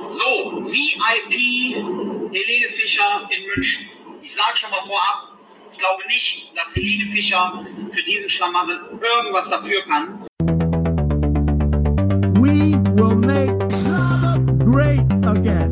So, VIP Helene Fischer in München. Ich sage schon mal vorab, ich glaube nicht, dass Helene Fischer für diesen Schlamassel irgendwas dafür kann. We will make Schlager great again.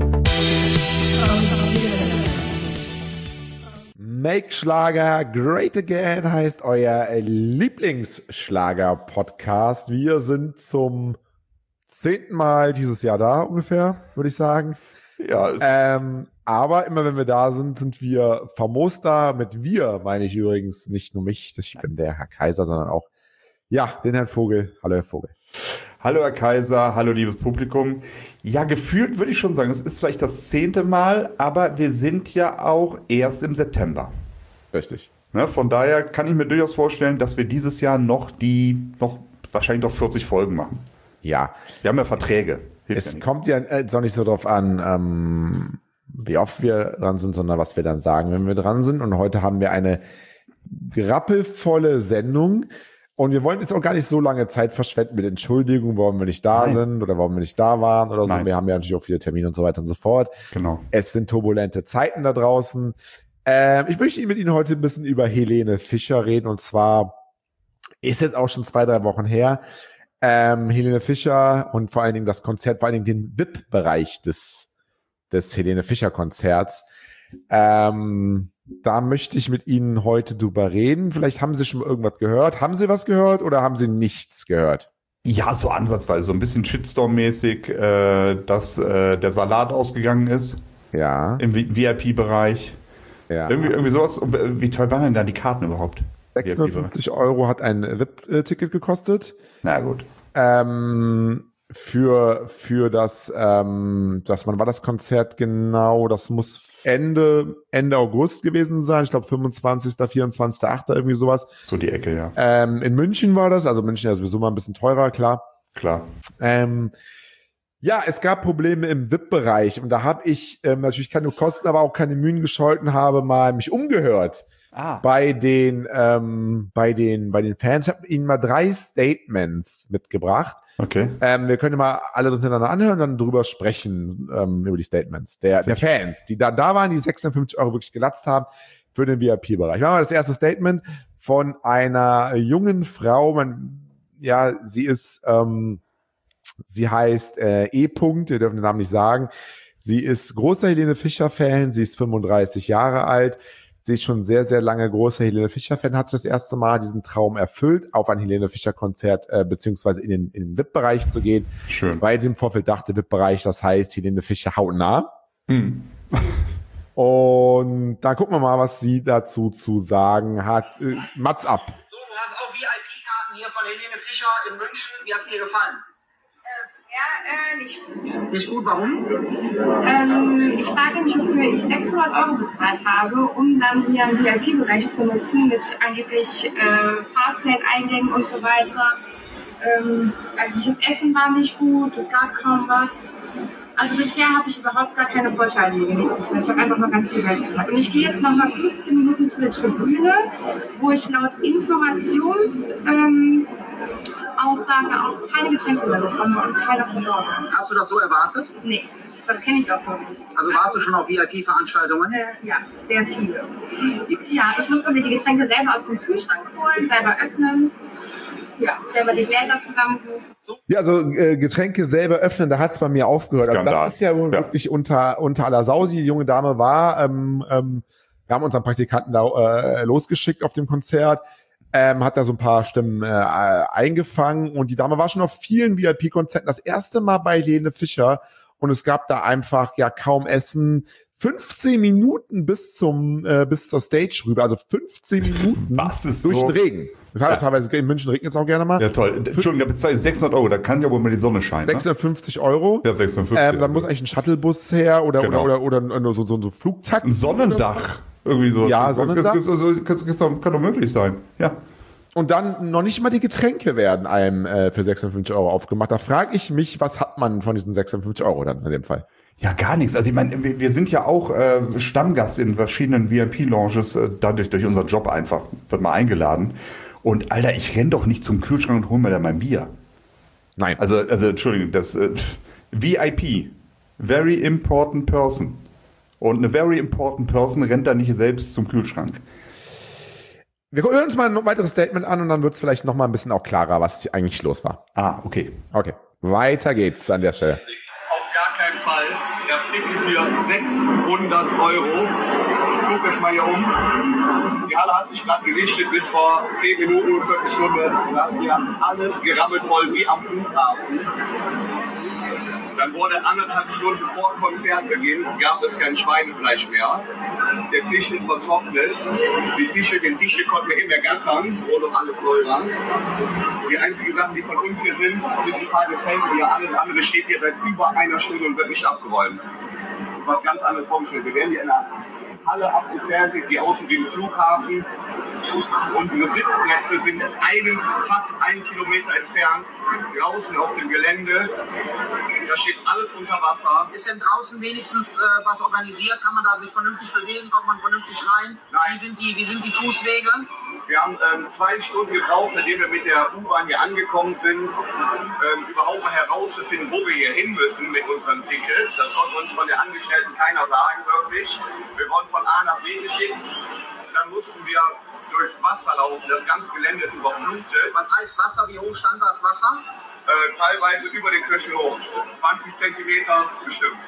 Make Schlager Great Again heißt euer Lieblingsschlager-Podcast. Wir sind zum 10. Mal dieses Jahr da ungefähr, würde ich sagen. Ja. Aber immer wenn wir da sind, sind wir famos da. Mit wir meine ich übrigens nicht nur mich, ich bin der Herr Kaiser, sondern auch, ja, den Herrn Vogel. Hallo, Herr Vogel. Hallo, Herr Kaiser. Hallo, liebes Publikum. Ja, gefühlt würde ich schon sagen, es ist vielleicht das 10. Mal, aber wir sind ja auch erst im September. Richtig. Ne, von daher kann ich mir durchaus vorstellen, dass wir dieses Jahr noch wahrscheinlich noch 40 Folgen machen. Ja. Wir haben ja Verträge. Es kommt ja jetzt auch nicht so drauf an, wie oft wir dran sind, sondern was wir dann sagen, wenn wir dran sind. Und heute haben wir eine rappelvolle Sendung. Und wir wollen jetzt auch gar nicht so lange Zeit verschwenden mit Entschuldigungen, warum wir nicht da sind oder warum wir nicht da waren oder so. Nein. Wir haben ja natürlich auch viele Termine und so weiter und so fort. Genau. Es sind turbulente Zeiten da draußen. Ich möchte mit Ihnen heute ein bisschen über Helene Fischer reden. Und zwar ist jetzt auch schon 2-3 Wochen her. Helene Fischer und vor allen Dingen das Konzert, vor allen Dingen den VIP-Bereich des Helene Fischer Konzerts. Da möchte ich mit Ihnen heute drüber reden. Vielleicht haben Sie schon irgendwas gehört. Haben Sie was gehört oder haben Sie nichts gehört? Ja, so ansatzweise, so ein bisschen Shitstorm-mäßig, dass der Salat ausgegangen ist. Ja. Im VIP-Bereich. Ja. Irgendwie sowas. Und wie teuer waren denn da die Karten überhaupt? 650 € hat ein VIP-Ticket gekostet. Na gut. Für das, wann war das Konzert genau? Das muss Ende August gewesen sein. Ich glaube 25., 24., irgendwie sowas. So die Ecke, ja. In München war das. Also München ist sowieso mal ein bisschen teurer, klar. Klar. Ja, es gab Probleme im VIP-Bereich und da habe ich natürlich keine Kosten, aber auch keine Mühen gescheut und habe mal mich umgehört. Bei den Fans. Ich habe Ihnen mal 3 Statements mitgebracht. Okay. Wir können mal alle hintereinander anhören und dann drüber sprechen, über die Statements der Fans, die da waren, die 56 € wirklich gelatzt haben für den VIP-Bereich. Machen wir das erste Statement von einer jungen Frau. Sie heißt E-Punkt, wir dürfen den Namen nicht sagen. Sie ist großer Helene Fischer-Fan, sie ist 35 Jahre alt. Sie ist schon sehr, sehr lange großer Helene Fischer-Fan, hat sich das erste Mal diesen Traum erfüllt, auf ein Helene Fischer-Konzert beziehungsweise in den VIP-Bereich zu gehen. Schön. Weil sie im Vorfeld dachte, VIP-Bereich, das heißt Helene Fischer hautnah. Und dann gucken wir mal, was sie dazu zu sagen hat. Mats ab. So, du hast auch VIP-Karten hier von Helene Fischer in München. Wie hat's dir gefallen? Nicht gut. Nicht gut, warum? Ich frage mich, wofür ich 600 € bezahlt habe, um dann hier einen VIP-Bereich zu nutzen mit angeblich Fastlane-Eingängen und so weiter. Also das Essen war nicht gut, es gab kaum was. Also bisher habe ich überhaupt gar keine Vorteile genießen können. Ich habe einfach nur ganz viel Geld gezahlt. Und ich gehe jetzt noch mal 15 Minuten zu der Tribüne, wo ich laut Aussage auch keine Getränke mehr bekomme und keine Versorgung. Hast du das so erwartet? Nee, das kenne ich auch so nicht. Also warst du schon auf VIP-Veranstaltungen? Ja, sehr viele. Ja, ich musste mir die Getränke selber aus dem Kühlschrank holen, selber öffnen. Ja, selber die Gläser zusammensuchen. Ja, also Getränke selber öffnen, da hat es bei mir aufgehört. Also das ist ja wohl wirklich unter aller Sau. Die junge Dame war, wir haben unseren Praktikanten da losgeschickt auf dem Konzert. Hat da so ein paar Stimmen eingefangen und die Dame war schon auf vielen VIP-Konzerten das erste Mal bei Helene Fischer und es gab da einfach ja kaum Essen. 15 Minuten bis zur Stage rüber, also 15 Minuten Was ist durch los? den Regen. Das hat teilweise in München regnet es auch gerne mal. Ja, toll. Entschuldigung, da bezahle ich 600 €, da kann ja wohl mal die Sonne scheinen. 650 €. Ja, 650. Dann muss eigentlich ein Shuttlebus her oder so ein Flugtaxi. Ein Sonnendach. Irgendwie so. Ja, Sonnendach. Kann doch möglich sein. Ja. Und dann noch nicht mal die Getränke werden einem für 56 € aufgemacht. Da frage ich mich, was hat man von diesen 56 € dann in dem Fall? Ja, gar nichts. Also ich meine, wir sind ja auch Stammgast in verschiedenen VIP-Lounges, dadurch durch unseren Job einfach, wird mal eingeladen. Und Alter, ich renn doch nicht zum Kühlschrank und hol mir da mein Bier. Nein. Also Entschuldigung, das VIP Very important person. Und eine very important person rennt da nicht selbst zum Kühlschrank. Wir hören uns mal ein weiteres Statement an und dann wird es vielleicht noch mal ein bisschen auch klarer, was hier eigentlich los war. Okay. Okay, weiter geht's an der Stelle. Auf gar keinen Fall. Das Ticket hier 600 €. Guckt euch mal hier um. Die Halle hat sich gerade gerichtet bis vor 10 Minuten, Viertelstunde. Da ist hier alles gerammelt voll wie am Flughafen. Dann wurde 1,5 Stunden vor Konzertbeginn, gab es kein Schweinefleisch mehr. Der Fisch ist vertrocknet. Den Tische konnten wir immer gattern, wo noch alles voll war. Die einzigen Sachen, die von uns hier sind die paar Getränke hier. Alles andere steht hier seit über einer Stunde und wird nicht abgeräumt. Was ganz anderes vorgestellt. Wir werden hier in der Halle abgefertigt, die außen wie ein Flughafen. Unsere Sitzplätze sind fast 1 Kilometer entfernt, draußen auf dem Gelände. Da steht alles unter Wasser. Ist denn draußen wenigstens was organisiert? Kann man da sich vernünftig bewegen? Kommt man vernünftig rein? Nein. Wie sind die Fußwege? Wir haben 2 Stunden gebraucht, nachdem wir mit der U-Bahn hier angekommen sind, überhaupt mal herauszufinden, wo wir hier hin müssen mit unseren Tickets. Das konnte uns von der Angestellten keiner sagen, wirklich. Wir wurden von A nach B geschickt. Dann mussten wir durchs Wasser laufen. Das ganze Gelände ist überflutet. Was heißt Wasser? Wie hoch stand das Wasser? Teilweise über den Knöchel hoch. 20 Zentimeter bestimmt.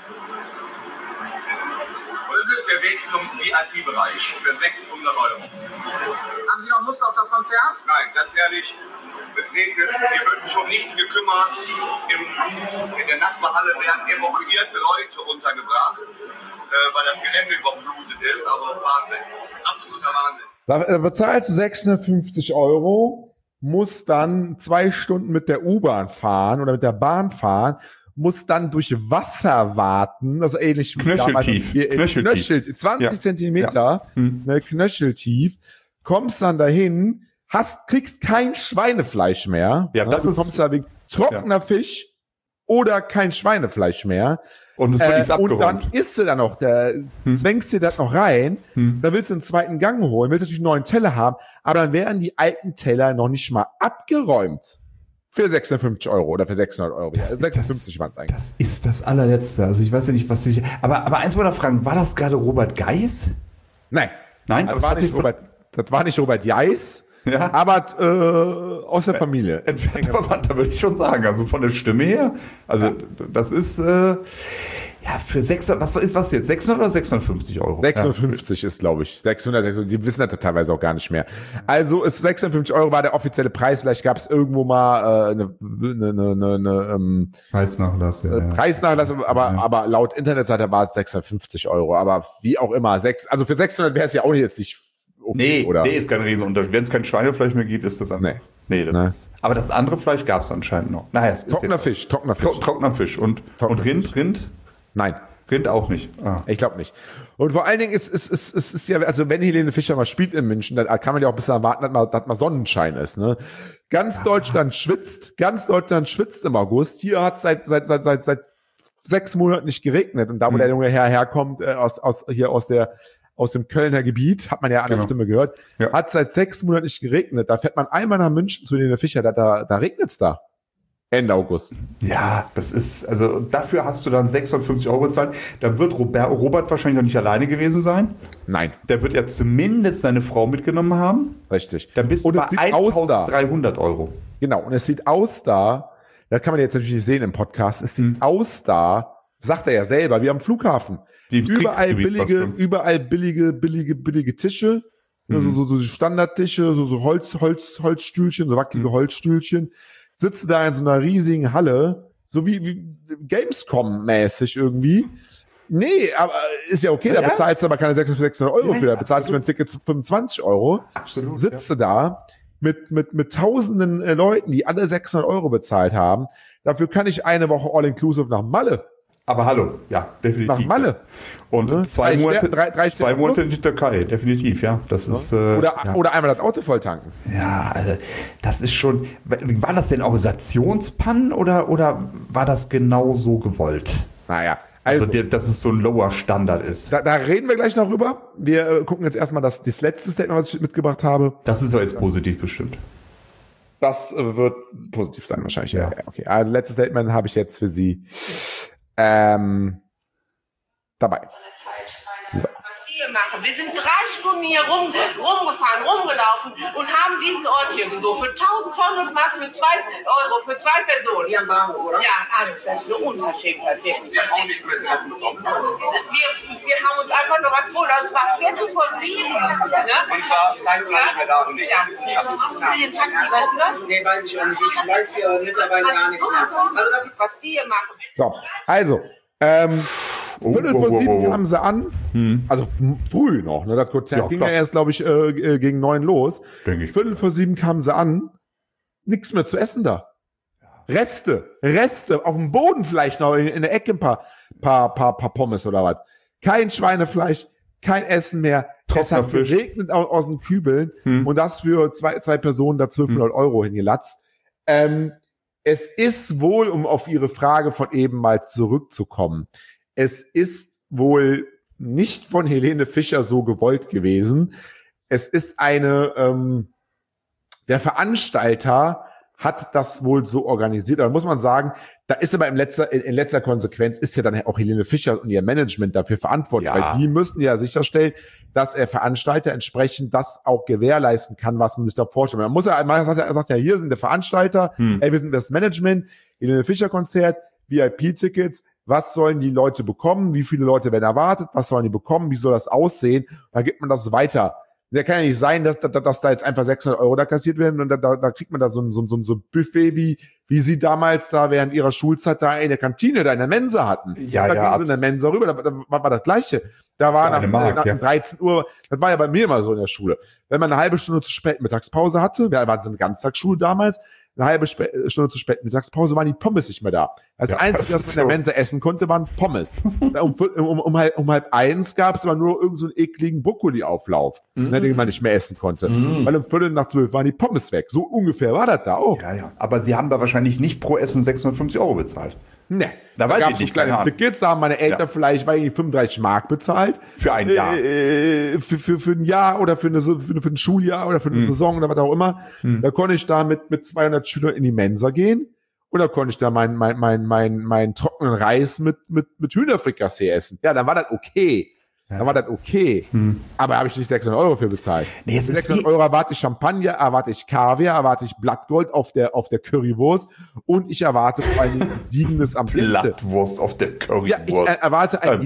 Und das ist der Weg zum VIP-Bereich für 600 €. Haben Sie noch Lust auf das Konzert? Nein, ganz ehrlich, es regnet, hier wird sich um nichts gekümmert. In der Nachbarhalle werden evakuierte Leute untergebracht, weil das Gelände überflutet ist. Also Wahnsinn, absoluter Wahnsinn. Da bezahlst du 650 €, musst dann 2 Stunden mit der U-Bahn fahren oder mit der Bahn fahren, muss dann durch Wasser warten, also ähnlich wie Knöcheltief. Knöchel, 20 Zentimeter, ne, knöcheltief, kommst dann dahin, kriegst kein Schweinefleisch mehr. Ja, das du kommst da wegen trockener Fisch oder kein Schweinefleisch mehr. Und es wird nichts abgeräumt. Und dann isst du dann noch, zwängst dir das noch rein, dann willst du einen zweiten Gang holen, willst natürlich einen neuen Teller haben, aber dann werden die alten Teller noch nicht mal abgeräumt. Für 650 € oder für 600 €. Ja, 56 waren es eigentlich. Das ist das allerletzte. Also ich weiß ja nicht, was ich... Aber eins wollte ich fragen, war das gerade Robert Geis? Nein. Das war nicht Robert Geis, ja? aber aus der Familie. Entfernter Verwandter, würde ich schon sagen. Also von der Stimme her. Also das ist... für 600, was jetzt? 600 oder 650 €? 650 ist, glaube ich. 600, die wissen das teilweise auch gar nicht mehr. Also ist 650 € war der offizielle Preis. Vielleicht gab es irgendwo mal eine Preisnachlass. Preisnachlass, aber laut Internetseite war es 650 €. Aber wie auch immer, also für 600 wäre es ja auch jetzt nicht okay, oder? Nee, ist kein Riesenunterschied. Wenn es kein Schweinefleisch mehr gibt, ist das anders. Nee, ist, aber das andere Fleisch gab es anscheinend noch. Naja, es ist trockener Fisch. Trockener Fisch. Und Rind? Nein. Rind auch nicht. Ich glaube nicht. Und vor allen Dingen ist ja, also wenn Helene Fischer mal spielt in München, dann kann man ja auch ein bisschen erwarten, dass mal Sonnenschein ist, ne? Ganz Deutschland schwitzt im August. Hier hat seit 6 Monaten nicht geregnet. Und da, wo der junge Herr herkommt, aus dem Kölner Gebiet, hat man ja an der Stimme gehört, hat seit 6 Monaten nicht geregnet. Da fährt man einmal nach München zu Helene Fischer, da regnet's da. Ende August. Ja, das ist, also dafür hast du dann 650 € bezahlt. Da wird Robert wahrscheinlich noch nicht alleine gewesen sein. Nein. Der wird ja zumindest seine Frau mitgenommen haben. Richtig. Dann bist du bei 1.300 €. Genau. Und es sieht aus das kann man jetzt natürlich nicht sehen im Podcast, es sieht aus sagt er ja selber, wie am Flughafen. Überall billige Tische, so Standardtische, so Holzstühlchen, so wackelige Holzstühlchen. Sitze da in so einer riesigen Halle, so wie Gamescom-mäßig irgendwie. Nee, aber ist ja okay, da bezahlst du aber keine 600 € für, da bezahlst du für ein Ticket 25 €. Absolut. Sitze da mit tausenden Leuten, die alle 600 € bezahlt haben. Dafür kann ich eine Woche All-Inclusive nach Malle. Aber hallo, ja, definitiv. Nach Malle. Und 2 Monate in die Türkei, definitiv, ja. Das ist, oder einmal das Auto voll tanken. Ja, also das ist schon. War das denn Organisationspannen oder war das genau so gewollt? Naja. Also dass es so ein lower Standard ist. Da reden wir gleich noch drüber. Wir gucken jetzt erstmal das letzte Statement, was ich mitgebracht habe. Das ist aber jetzt positiv bestimmt. Das wird positiv sein wahrscheinlich. Ja. Okay, also letztes Statement habe ich jetzt für Sie. dabei. So. Machen. Wir sind 3 Stunden hier rumgefahren, rumgelaufen und haben diesen Ort hier gesucht. Für 1200 Mark für 2 Euro für 2 Personen. Hier am Bahnhof, oder? Ja, alles. Das ist eine Unverschämtheit. Wir haben uns einfach noch was geholt. Das war 7:15. Ne? Und zwar kein Fleisch mehr da und nichts. Ja. Für den Taxi, weißt du das? Nee, weiß ich auch nicht. Ich weiß hier mittlerweile gar nichts mehr. Also das ist was die hier machen. So, also, 7:15 kamen sie an, also früh noch, ne? Das Konzert ging ja erst, glaube ich, gegen 9 los. 7:15 kamen sie an, nichts mehr zu essen da. Reste, auf dem Boden vielleicht noch, in der Ecke ein paar Pommes oder was. Kein Schweinefleisch, kein Essen mehr. Es hat geregnet aus den Kübeln und das für zwei Personen da 1200 Euro hingelatzt. Es ist wohl, um auf Ihre Frage von eben mal zurückzukommen, es ist wohl nicht von Helene Fischer so gewollt gewesen. Es ist der Veranstalter hat das wohl so organisiert. Da muss man sagen, da ist aber in letzter Konsequenz ist ja dann auch Helene Fischer und ihr Management dafür verantwortlich, weil die müssen ja sicherstellen, dass der Veranstalter entsprechend das auch gewährleisten kann, was man sich da vorstellt. Man muss ja, er sagt ja, hier sind der Veranstalter, wir sind das Management, Helene Fischer Konzert, VIP-Tickets, was sollen die Leute bekommen, wie viele Leute werden erwartet, was sollen die bekommen, wie soll das aussehen, dann gibt man das weiter. Der kann ja nicht sein, dass da jetzt einfach 600 Euro da kassiert werden und da kriegt man da so ein Buffet, wie sie damals da während ihrer Schulzeit da in der Kantine, da in der Mensa hatten. Ja, da gingen sie in der Mensa rüber, da war das Gleiche. Da war nach 13 Uhr, das war ja bei mir immer so in der Schule. Wenn man eine halbe Stunde zu spät Mittagspause hatte, wir waren so eine Ganztagsschule damals, eine halbe Stunde zu spät Mittagspause waren die Pommes nicht mehr da. Das Einzige, was man in der Mensa essen konnte, waren Pommes. um 12:30 gab es aber nur irgendeinen so ekligen Brokkoli-Auflauf, den man nicht mehr essen konnte. Weil um 11:45 waren die Pommes weg. So ungefähr war das da auch. Ja. Aber Sie haben da wahrscheinlich nicht pro Essen 650 Euro bezahlt. Ne, da weiß ich nicht, kleine Tickets, da haben meine Eltern vielleicht 35 Mark bezahlt. Für ein Jahr. Für ein Jahr oder für ein Schuljahr oder für eine Saison oder was auch immer. Da konnte ich da mit 200 Schülern in die Mensa gehen und da konnte ich da meinen trockenen Reis mit Hühnerfrikassee essen. Ja, dann war das okay. Dann war das okay. Aber habe ich nicht 600 Euro für bezahlt. Nee, für 600 Euro erwarte ich Champagner, erwarte ich Kaviar, erwarte ich Blattgold auf der Currywurst und ich erwarte ein gediegenes Ambiente. Blattwurst auf der Currywurst. Ja, ich erwarte ein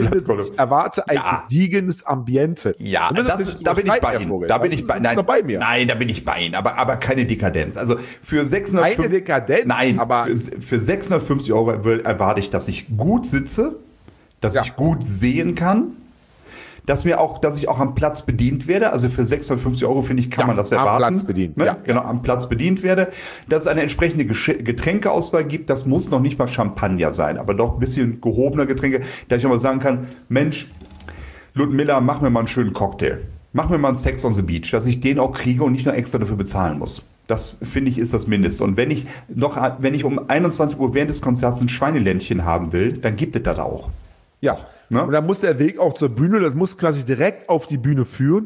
gediegenes Ambiente. Ja, da bin ich bei Ihnen. Da bin ich bei Ihnen. Nein, da bin ich bei Ihnen. Aber keine Dekadenz. Also für 650 keine Dekadenz? Nein, aber für 650 Euro erwarte ich, dass ich gut sitze, dass ich gut sehen kann, dass ich auch am Platz bedient werde. Also für 650 Euro, finde ich, kann man das erwarten. Am Platz bedient, Genau, am Platz bedient werde. Dass es eine entsprechende Getränkeauswahl gibt. Das muss noch nicht mal Champagner sein, aber doch ein bisschen gehobener Getränke, dass ich auch mal sagen kann, Mensch, Ludmilla, mach mir mal einen schönen Cocktail. Mach mir mal einen Sex on the Beach, dass ich den auch kriege und nicht noch extra dafür bezahlen muss. Das, finde ich, ist das Mindeste. Und wenn ich um 21 Uhr während des Konzerts ein Schweineländchen haben will, dann gibt es das auch. Ja. Ne? Und dann muss der Weg auch zur Bühne, das muss quasi direkt vor die Bühne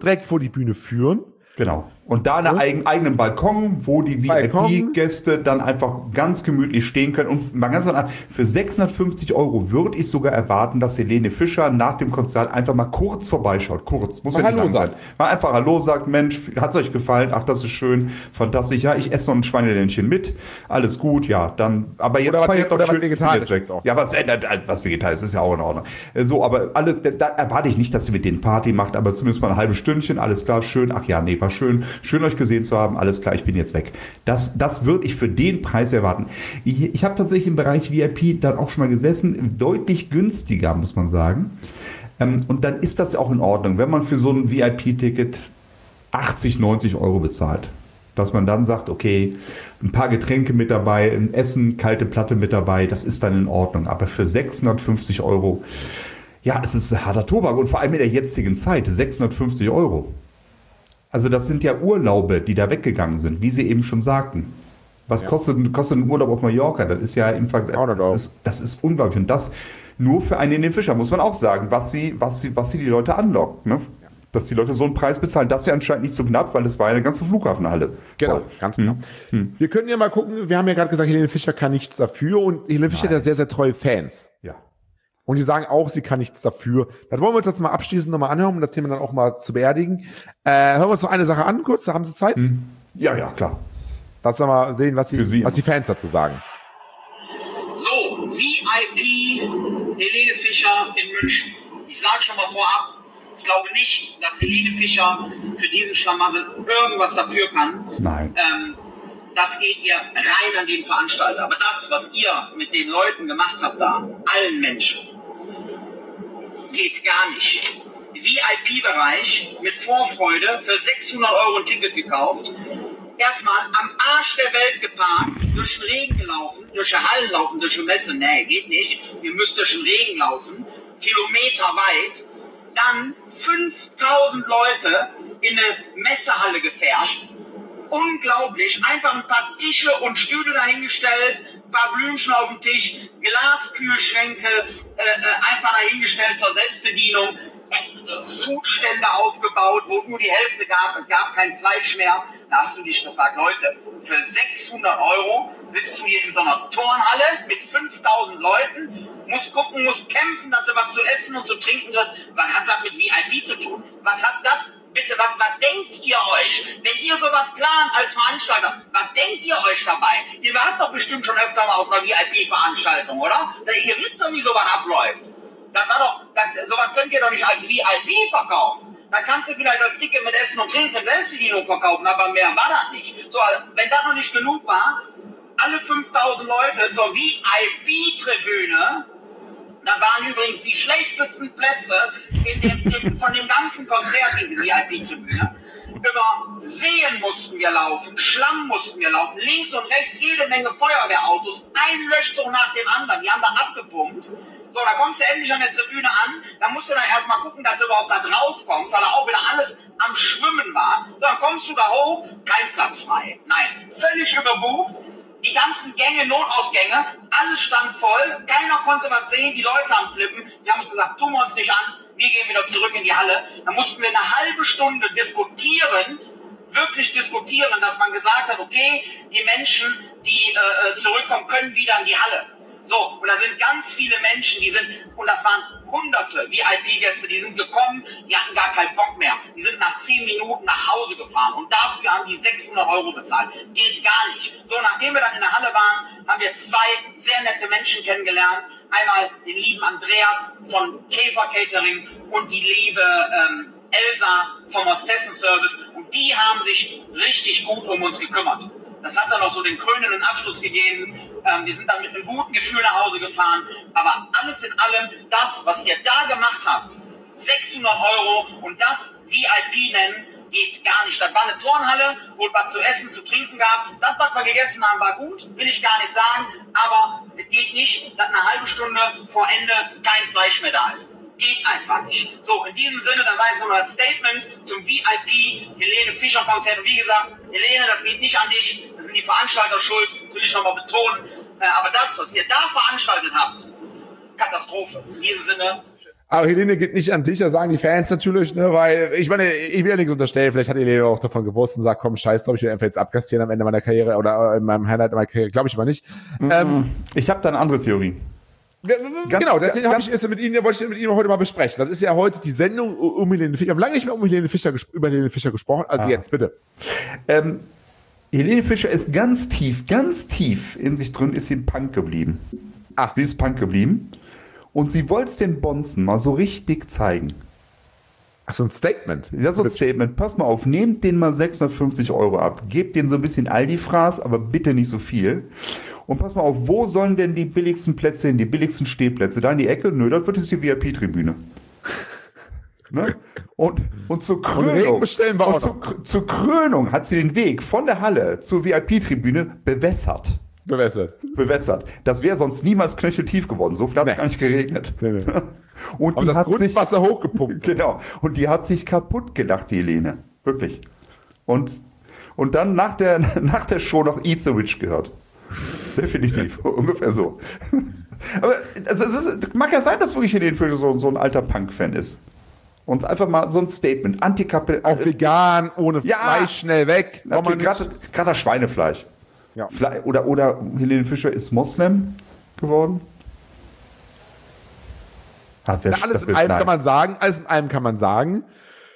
führen. Genau. Und da einen eigenen Balkon, wo die VIP-Gäste dann einfach ganz gemütlich stehen können. Und mal ganz einfach, für 650 Euro würde ich sogar erwarten, dass Helene Fischer nach dem Konzert einfach mal kurz vorbeischaut. Kurz. Muss ja nicht lang sein. Mal einfach Hallo sagt, Mensch, hat's euch gefallen? Ach, das ist schön, fantastisch. Ja, ich esse noch ein Schweineländchen mit. Alles gut, ja. Dann, aber jetzt feiert doch schön. Vegetarisch weg. Ja, was Vegetarisch ist ja auch in Ordnung. So, aber da erwarte ich nicht, dass sie mit denen Party macht, aber zumindest mal ein halbes Stündchen. Alles klar, schön. Ach ja, nee, war schön. Schön euch gesehen zu haben, alles klar, ich bin jetzt weg. Das würde ich für den Preis erwarten. Ich habe tatsächlich im Bereich VIP dann auch schon mal gesessen, deutlich günstiger, muss man sagen. Und dann ist das ja auch in Ordnung, wenn man für so ein VIP-Ticket 80, 90 Euro bezahlt. Dass man dann sagt, okay, ein paar Getränke mit dabei, ein Essen, kalte Platte mit dabei, das ist dann in Ordnung. Aber für 650 Euro, ja, es ist ein harter Tobak und vor allem in der jetzigen Zeit, 650 Euro. Also das sind ja Urlaube, die da weggegangen sind, wie Sie eben schon sagten. Was kostet ein Urlaub auf Mallorca? Das ist ja im Vergleich, das ist unglaublich. Und das nur für einen Helene Fischer, muss man auch sagen, was sie die Leute anlockt. Ne? Ja. Dass die Leute so einen Preis bezahlen, das ist ja anscheinend nicht so knapp, weil es war ja eine ganze Flughafenhalle. Genau, ganz genau. Wir können ja mal gucken, wir haben ja gerade gesagt, Helene Fischer kann nichts dafür und Helene Fischer hat ja sehr, sehr treue Fans. Ja. Und die sagen auch, sie kann nichts dafür. Das wollen wir uns jetzt mal abschließend nochmal anhören, um das Thema dann auch mal zu beerdigen. Hören wir uns noch eine Sache an, kurz, da haben Sie Zeit? Ja, klar. Lass uns mal sehen, was die Fans dazu sagen. So, VIP Helene Fischer in München. Ich sage schon mal vorab, ich glaube nicht, dass Helene Fischer für diesen Schlamassel irgendwas dafür kann. Nein. Das geht ihr rein an den Veranstalter. Aber das, was ihr mit den Leuten gemacht habt da, allen Menschen, geht gar nicht. VIP-Bereich mit Vorfreude für 600 € ein Ticket gekauft. Erstmal am Arsch der Welt geparkt, durch den Regen gelaufen, durch die Hallen laufen, durch die Messe. Nee, geht nicht. Ihr müsst durch den Regen laufen, kilometerweit. Dann 5000 Leute in eine Messehalle gefärscht. Unglaublich. Einfach ein paar Tische und Stühle dahingestellt, ein paar Blümchen auf dem Tisch, Glaskühlschränke einfach dahingestellt zur Selbstbedienung. Foodstände aufgebaut, wo nur die Hälfte gab kein Fleisch mehr. Da hast du dich gefragt, Leute, für 600 € sitzt du hier in so einer Turnhalle mit 5000 Leuten, musst gucken, musst kämpfen, dass du was zu essen und zu trinken hast. Was hat das mit VIP zu tun? Was hat das? Bitte, was denkt ihr euch? Wenn ihr sowas plant als Veranstalter, was denkt ihr euch dabei? Ihr wart doch bestimmt schon öfter mal auf einer VIP-Veranstaltung, oder? Ihr wisst doch, wie sowas abläuft. Sowas könnt ihr doch nicht als VIP verkaufen. Dann kannst du vielleicht als Ticket mit Essen und Trinken und Selbstbedienung verkaufen, aber mehr war das nicht. So, wenn das noch nicht genug war, alle 5000 Leute zur VIP-Tribüne, da waren übrigens die schlechtesten Plätze von dem ganzen Konzert, diese VIP-Tribüne. Über Seen mussten wir laufen, Schlamm mussten wir laufen, links und rechts jede Menge Feuerwehrautos, ein Löschzug nach dem anderen, die haben da abgepumpt. So, da kommst du endlich an der Tribüne an, da musst du dann erstmal gucken, dass du überhaupt da drauf kommst, weil da auch wieder alles am Schwimmen war. So, dann kommst du da hoch, kein Platz frei. Nein, völlig überbucht. Die ganzen Gänge, Notausgänge, alles stand voll, keiner konnte was sehen, die Leute am Flippen. Die haben uns gesagt, tun wir uns nicht an, wir gehen wieder zurück in die Halle. Dann mussten wir eine halbe Stunde diskutieren, wirklich diskutieren, dass man gesagt hat, okay, die Menschen, die zurückkommen, können wieder in die Halle. So, und da sind ganz viele Menschen, und das waren hunderte VIP-Gäste, die sind gekommen, die hatten gar keinen Bock mehr. Die sind nach 10 Minuten nach Hause gefahren und dafür haben die 600 € bezahlt. Geht gar nicht. So, nachdem wir dann in der Halle waren, haben wir 2 sehr nette Menschen kennengelernt. Einmal den lieben Andreas von Käfer Catering und die liebe Elsa vom Hostessen Service. Und die haben sich richtig gut um uns gekümmert. Das hat dann noch so den krönenden Abschluss gegeben. Wir sind dann mit einem guten Gefühl nach Hause gefahren. Aber alles in allem, das, was ihr da gemacht habt, 600 € und das VIP nennen, geht gar nicht. Das war eine Turnhalle, wo es was zu essen, zu trinken gab. Das, was wir gegessen haben, war gut, will ich gar nicht sagen. Aber es geht nicht, dass eine halbe Stunde vor Ende kein Fleisch mehr da ist. Geht einfach nicht. So, in diesem Sinne, dann war ich so ein Statement zum VIP Helene Fischer Konzert. Und wie gesagt, Helene, das geht nicht an dich. Das sind die Veranstalter schuld, will ich nochmal betonen. Aber das, was ihr da veranstaltet habt, Katastrophe. In diesem Sinne. Aber Helene geht nicht an dich, das sagen die Fans natürlich, ne, weil, ich meine, ich will ja nichts unterstellen, vielleicht hat Helene auch davon gewusst und sagt, komm, scheiß drauf, ich will einfach jetzt abkassieren am Ende meiner Karriere oder in meinem Highlight meiner Karriere, glaube ich mal nicht. Ich habe da eine andere Theorie. Genau, deswegen wollte ich mit Ihnen heute mal besprechen. Das ist ja heute die Sendung um Helene Fischer. Ich habe lange nicht mehr über Helene Fischer gesprochen, also jetzt, bitte. Helene Fischer ist ganz tief in sich drin, ist sie ein Punk geblieben. Sie ist Punk geblieben. Und sie wollte es den Bonzen mal so richtig zeigen. Ach, so ein Statement. Ja, so ein Statement. Pass mal auf, nehmt den mal 650 € ab. Gebt den so ein bisschen Aldi-Fraß, aber bitte nicht so viel. Und pass mal auf, wo sollen denn die billigsten Plätze hin, die billigsten Stehplätze? Da in die Ecke? Nö, das wird jetzt die VIP-Tribüne. Ne? Und zur Krönung, zur Krönung hat sie den Weg von der Halle zur VIP-Tribüne bewässert. Das wäre sonst niemals knöcheltief geworden. So viel hat es gar nicht geregnet. Nee. Und die das hat Grundwasser hochgepumpt. Genau. Und die hat sich kaputt gelacht, die Helene. Wirklich. Und dann nach der Show noch Eat the Witch gehört. Definitiv. Ungefähr so. Aber also mag ja sein, dass wirklich Helene Fischer so ein alter Punk-Fan ist. Und einfach mal so ein Statement. Auch vegan, ohne Fleisch, schnell weg. Gerade das Schweinefleisch. Ja. Oder Helene Fischer ist Moslem geworden. Alles in allem kann man sagen,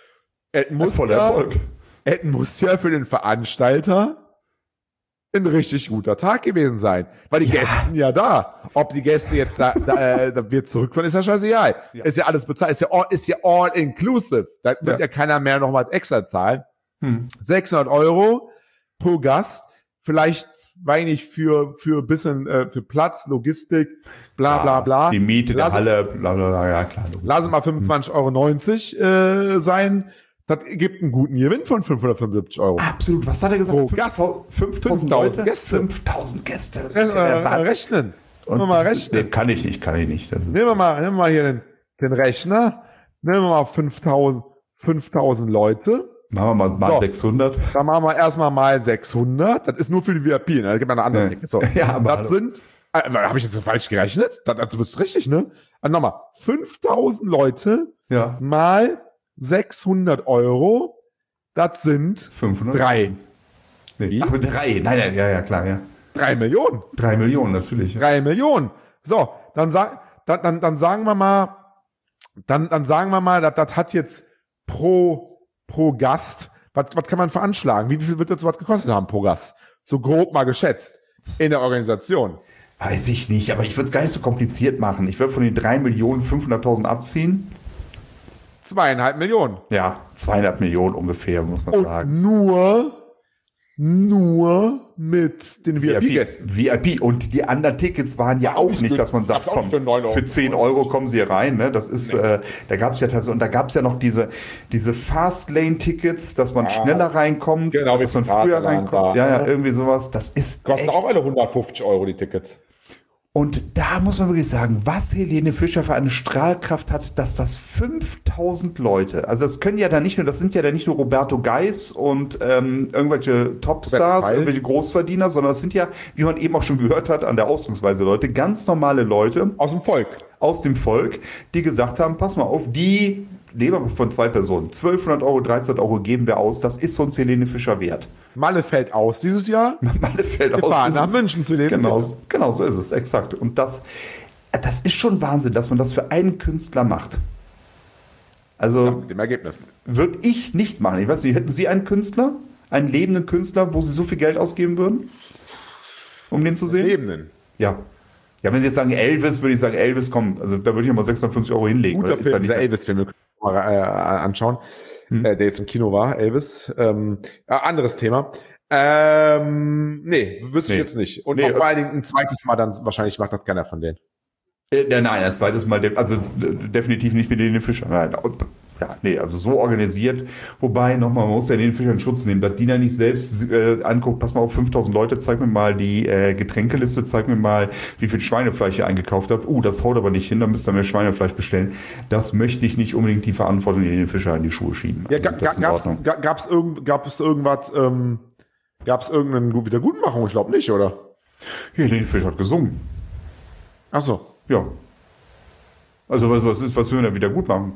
es muss ja für den Veranstalter ein richtig guter Tag gewesen sein. Weil die Gäste sind ja da. Ob die Gäste jetzt da wird zurückfahren, ist ja scheißegal. Ja. Ist ja alles bezahlt, ist ja all inclusive. Da wird ja keiner mehr noch was extra zahlen. 600 € pro Gast. Vielleicht, weiß ich nicht, für bisschen, für Platz, Logistik, bla, bla, bla. Die Miete der Halle, bla, bla, bla, ja, klar. Lass es mal 25,90 € sein. Das gibt einen guten Gewinn von 575 €. Absolut. Was hat er gesagt? 5.000 Leute? Gäste. 5.000 Gäste. Das ist ja rechnen. rechnen. Kann ich nicht. Nehmen wir mal hier den Rechner. Nehmen wir mal 5.000 Leute. Machen wir mal 600. Dann machen wir erstmal mal 600. Das ist nur für die VIP. Ne? Da gibt es eine andere Ecke. So. Ja, aber das sind, habe ich jetzt falsch gerechnet? Das ist richtig, ne? Also nochmal, 5.000 Leute mal 600 €, das sind 500. 3. Nee. Ach, 3. Nein, ja, klar, ja. 3 Millionen. 3 Millionen, natürlich. Ja. 3 Millionen. So, dann sagen wir mal, das hat jetzt pro Gast, was kann man veranschlagen? Wie viel wird das was gekostet haben pro Gast? So grob mal geschätzt in der Organisation. Weiß ich nicht, aber ich würde es gar nicht so kompliziert machen. Ich würde von den 3.500.000 abziehen. 2,5 Millionen. Ja, 2,5 Millionen ungefähr, muss man sagen. Nur mit den VIP-Gästen. VIP. Und die anderen Tickets waren ja auch nicht, dass man sagt, komm, für 10 € kommen sie hier rein. Ne? Das ist, da gab es ja tatsächlich, und da gab es ja noch diese Fastlane-Tickets, dass man schneller reinkommt, genau, dass man früher reinkommt. Ja, irgendwie sowas. Das ist kosten auch alle 150 € die Tickets. Und da muss man wirklich sagen, was Helene Fischer für eine Strahlkraft hat, dass das 5.000 Leute, also das können ja da nicht nur, das sind ja da nicht nur Roberto Geis und irgendwelche Topstars, irgendwelche Großverdiener, sondern das sind ja, wie man eben auch schon gehört hat, an der Ausdrucksweise Leute, ganz normale Leute. Aus dem Volk, die gesagt haben, pass mal auf, die nehmen wir von 2 Personen, 1.200 €, 1.300 € geben wir aus, das ist uns Helene Fischer wert. Malle fällt aus dieses Jahr. Malle fällt aus. Wir fahren nach München zu dem. Genau so ist es, exakt. Und das ist schon Wahnsinn, dass man das für einen Künstler macht. Also mit dem Ergebnis. Würde ich nicht machen. Ich weiß nicht, hätten Sie einen Künstler, einen lebenden Künstler, wo Sie so viel Geld ausgeben würden, um den zu sehen? Lebenden? Ja. Ja, wenn Sie jetzt sagen Elvis, würde ich sagen, Elvis, komm, also da würde ich nochmal 650 € hinlegen. Guter Film, dieser Elvis-Film, wir können mal anschauen, der jetzt im Kino war, Elvis. Anderes Thema. Nee, wüsste ich jetzt nicht. Und vor allen Dingen ein zweites Mal dann, wahrscheinlich macht das keiner von denen. Nein, ein zweites Mal, also definitiv nicht mit Helene Fischer. Nein. Also so organisiert. Wobei, nochmal, man muss ja den Fischer in Schutz nehmen. Dass die da nicht selbst anguckt, pass mal auf, 5.000 Leute, zeig mir mal die Getränkeliste, zeig mir mal, wie viel Schweinefleisch ihr eingekauft habt. Das haut aber nicht hin, da müsst ihr mehr Schweinefleisch bestellen. Das möchte ich nicht unbedingt die Verantwortung in den Fischer in die Schuhe schieben. Also, gab es irgendeine Wiedergutmachung? Ich glaube nicht, oder? Ja, Helene Fischer hat gesungen. Ach so. Ja. Also was will man da wieder gut machen?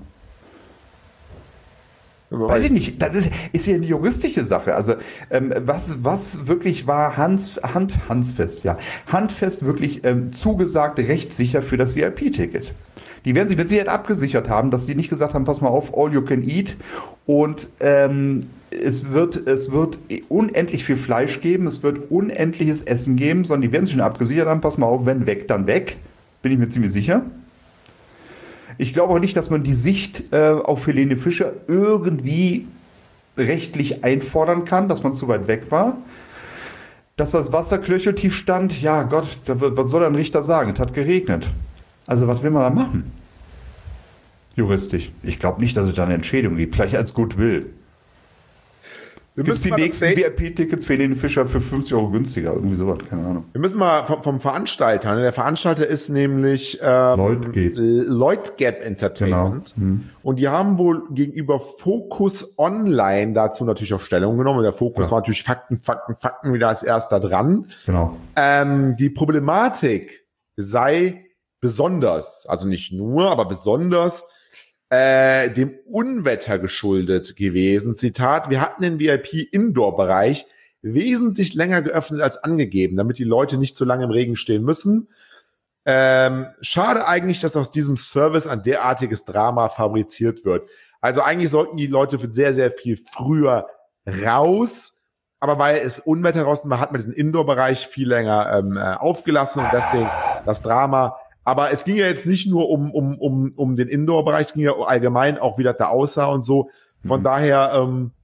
Weiß ich nicht, das ist ja eine juristische Sache. Also was wirklich war handfest wirklich zugesagt, rechtssicher für das VIP-Ticket. Die werden sich mit Sicherheit abgesichert haben, dass sie nicht gesagt haben, pass mal auf, all you can eat und es wird unendlich viel Fleisch geben, es wird unendliches Essen geben, sondern die werden sich schon abgesichert haben, pass mal auf, wenn weg, dann weg. Bin ich mir ziemlich sicher. Ich glaube auch nicht, dass man die Sicht auf Helene Fischer irgendwie rechtlich einfordern kann, dass man zu weit weg war. Dass das Wasser knöcheltief stand, ja Gott, was soll ein Richter sagen? Es hat geregnet. Also was will man da machen? Juristisch. Ich glaube nicht, dass es da eine Entschädigung gibt. Vielleicht als Goodwill. Gibt es die nächsten VIP-Tickets für Helene Fischer für 50 € günstiger? Irgendwie sowas, keine Ahnung. Wir müssen mal vom Veranstalter. Ne? Der Veranstalter ist nämlich Lloyd-Gap Entertainment. Genau. Und die haben wohl gegenüber Focus Online dazu natürlich auch Stellung genommen. Und der Focus war natürlich Fakten wieder als erster dran. Genau. Die Problematik sei besonders, also nicht nur, aber besonders dem Unwetter geschuldet gewesen. Zitat, wir hatten den VIP-Indoor-Bereich wesentlich länger geöffnet als angegeben, damit die Leute nicht so lange im Regen stehen müssen. Schade eigentlich, dass aus diesem Service ein derartiges Drama fabriziert wird. Also eigentlich sollten die Leute sehr, sehr viel früher raus, aber weil es Unwetter draußen war, hat man diesen Indoor-Bereich viel länger aufgelassen und deswegen das Drama. Aber es ging ja jetzt nicht nur um den Indoor-Bereich, es ging ja allgemein auch, wie das da aussah und so. Von daher,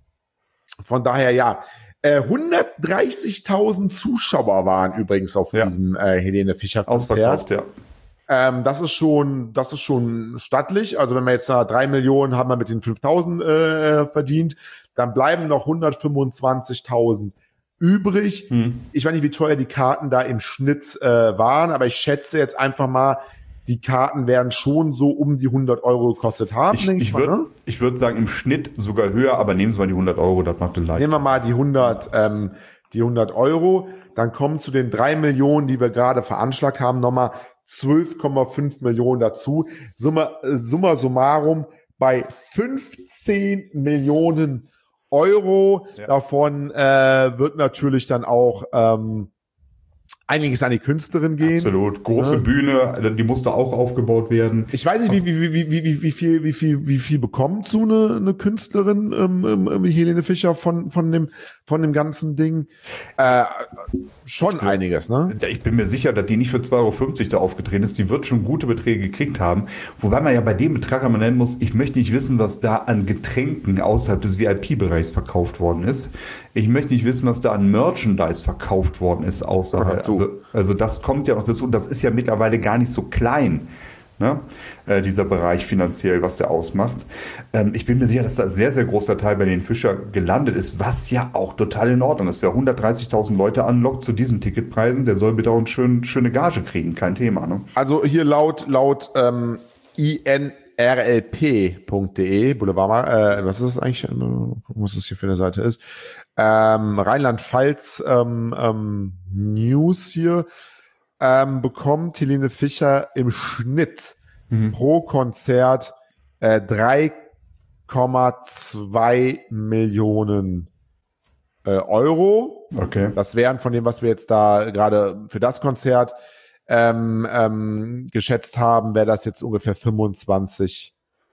ja. 130.000 Zuschauer waren übrigens auf diesem Helene Fischer Konzert. Ja. Das ist schon stattlich. Also wenn wir jetzt 3 Millionen haben wir mit den 5.000 verdient, dann bleiben noch 125.000 übrig. Ich weiß nicht, wie teuer die Karten da im Schnitt waren, aber ich schätze jetzt einfach mal, die Karten werden schon so um die 100 Euro gekostet haben. Ich würde sagen, im Schnitt sogar höher, aber nehmen Sie mal die 100 Euro, das macht leicht. Nehmen wir mal die 100 Euro, dann kommen zu den 3 Millionen, die wir gerade veranschlagt haben, nochmal 12,5 Millionen dazu. Summa summarum bei 15 Millionen Euro. Ja. Davon wird natürlich dann auch einiges an die Künstlerin gehen. Absolut. Große Bühne, die musste auch aufgebaut werden. Ich weiß nicht, wie viel bekommt so eine Künstlerin, Helene Fischer von dem ganzen Ding? Schon einiges, ne? Ich bin mir sicher, dass die nicht für 2,50 Euro da aufgetreten ist. Die wird schon gute Beträge gekriegt haben. Wobei man ja bei dem Betrag einmal nennen muss, ich möchte nicht wissen, was da an Getränken außerhalb des VIP-Bereichs verkauft worden ist. Ich möchte nicht wissen, was da an Merchandise verkauft worden ist außerhalb. Also das kommt ja noch dazu. Und das ist ja mittlerweile gar nicht so klein, ne? Dieser Bereich finanziell, was der ausmacht. Ich bin mir sicher, dass da ein sehr, sehr großer Teil bei den Fischer gelandet ist, was ja auch total in Ordnung ist. Wer 130.000 Leute anlockt zu diesen Ticketpreisen, der soll bitte auch eine schöne Gage kriegen, kein Thema. Ne? Also hier laut inrlp.de, Boulevard, was ist das eigentlich? Was das hier für eine Seite ist? Rheinland-Pfalz News hier, bekommt Helene Fischer im Schnitt pro Konzert 3,2 Millionen Euro. Okay. Das wären von dem, was wir jetzt da gerade für das Konzert geschätzt haben, wäre das jetzt ungefähr 25%.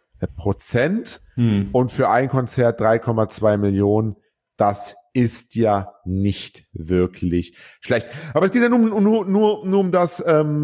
Und für ein Konzert 3,2 Millionen. Das ist ja nicht wirklich schlecht. Aber es geht ja nur um das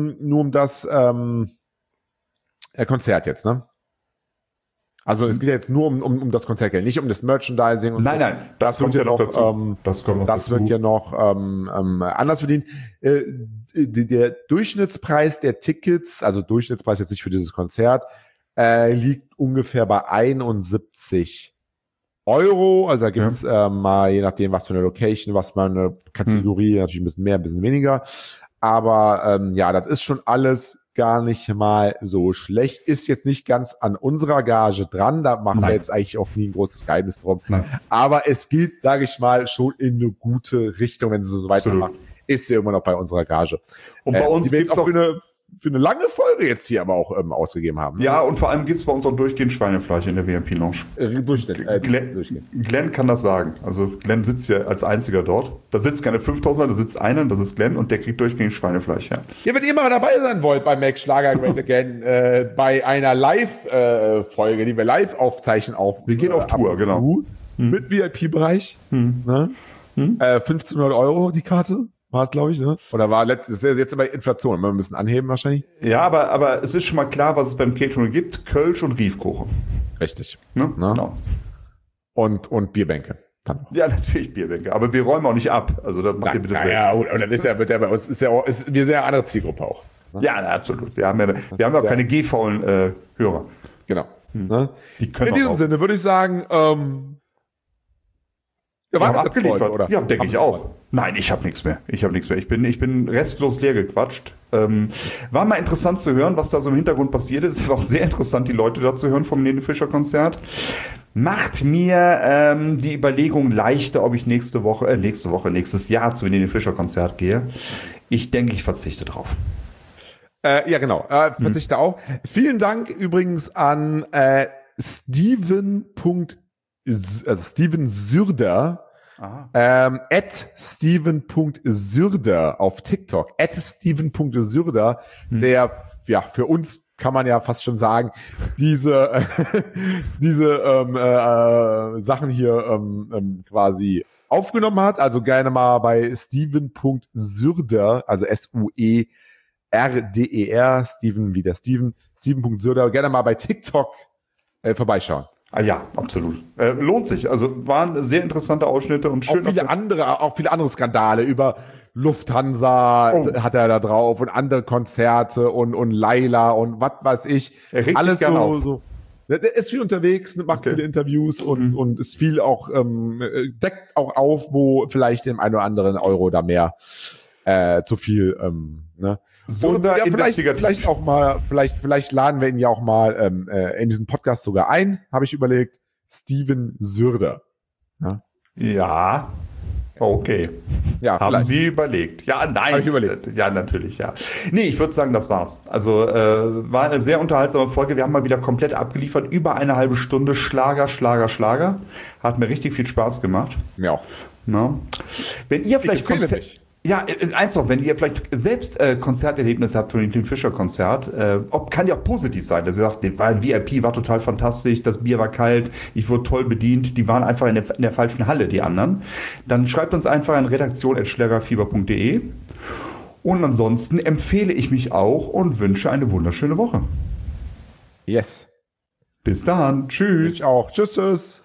Konzert jetzt, ne? Also es geht ja jetzt nur um das Konzertgeld, nicht um das Merchandising. Und nein, das kommt ja noch dazu. Das wird ja noch anders verdient. Der Durchschnittspreis der Tickets, also Durchschnittspreis jetzt nicht für dieses Konzert, liegt ungefähr bei 71 Euro. Also da gibt's mal, je nachdem, was für eine Location, was für eine Kategorie, natürlich ein bisschen mehr, ein bisschen weniger. Aber das ist schon alles gar nicht mal so schlecht. Ist jetzt nicht ganz an unserer Gage dran. Da machen wir jetzt eigentlich auch nie ein großes Geheimnis drum. Nein. Aber es geht, sage ich mal, schon in eine gute Richtung, wenn sie so weitermachen. Ist sie immer noch bei unserer Gage. Und bei uns gibt's auch für eine lange Folge jetzt hier aber auch ausgegeben haben. Ja, und vor allem gibt's bei uns auch durchgehend Schweinefleisch in der VIP-Lounge. Glenn kann das sagen. Also Glenn sitzt ja als einziger dort. Da sitzt keine 5.000, da sitzt einer, das ist Glenn, und der kriegt durchgehend Schweinefleisch. Ja, wenn ihr mal dabei sein wollt bei Max Schlager Great Again, bei einer Live-Folge, die wir live aufzeichnen, wir gehen auf Tour, genau. Mit VIP-Bereich. Ne? 1.500 Euro die Karte. War es, glaube ich, ne? Oder war letztes, jetzt bei Inflation, wir müssen anheben wahrscheinlich. Ja, aber es ist schon mal klar, was es beim Catering gibt: Kölsch und Riefkuchen. Richtig. Ne? Genau. Und Bierbänke. Ja, natürlich Bierbänke, aber wir räumen auch nicht ab. Also das macht ihr bitte selbst. Ja, und das ist ja, wird ja bei uns, wir sind ja eine andere Zielgruppe auch. Ne? Ja, absolut. Wir haben ja auch keine G-faulen Hörer. Genau. Ne? Die können in diesem Sinne würde ich sagen, wir haben abgeliefert, oder? Ja, denke ich auch. Nein, ich habe nichts mehr. Ich bin restlos leer gequatscht. War mal interessant zu hören, was da so im Hintergrund passiert ist. Es war auch sehr interessant, die Leute da zu hören vom Helene Fischer Konzert. Macht mir die Überlegung leichter, ob ich nächstes Jahr zum Helene Fischer Konzert gehe. Ich denke, ich verzichte drauf. Ja, genau. Verzichte auch. Vielen Dank übrigens an Steven Sürder. @steven.sürder auf TikTok. @steven.sürder, der, ja, für uns kann man ja fast schon sagen, diese Sachen hier quasi aufgenommen hat. Also gerne mal bei steven.sürder, also SUERDER, Steven wie der Steven.sürder, gerne mal bei TikTok vorbeischauen. Ja, absolut. Lohnt sich. Also waren sehr interessante Ausschnitte und schön. Auch viele andere Skandale über Lufthansa hat er da drauf und andere Konzerte und Laila und was weiß ich. Alles so. Er ist viel unterwegs, macht viele Interviews und ist viel auch, deckt auch auf, wo vielleicht dem einen oder anderen Euro da mehr zu viel, ne? So, und ja, vielleicht auch mal, vielleicht laden wir ihn ja auch mal in diesen Podcast sogar ein, habe ich überlegt. Steven Sürder. Ja. Okay. Ja, haben vielleicht. Sie überlegt? Ja, nein. Habe ich überlegt. Ja, natürlich, ja. Nee, ich würde sagen, das war's. Also war eine sehr unterhaltsame Folge. Wir haben mal wieder komplett abgeliefert. Über eine halbe Stunde Schlager. Hat mir richtig viel Spaß gemacht. Mir auch. Na? Wenn ihr vielleicht Ja, eins noch, wenn ihr vielleicht selbst Konzerterlebnisse habt von dem Fischer-Konzert, kann ja auch positiv sein, dass ihr sagt, ein VIP war total fantastisch, das Bier war kalt, ich wurde toll bedient, die waren einfach in der falschen Halle, die anderen. Dann schreibt uns einfach an redaktion@schlagerfieber.de. Und ansonsten empfehle ich mich auch und wünsche eine wunderschöne Woche. Yes. Bis dann. Tschüss. Ich auch. Tschüss.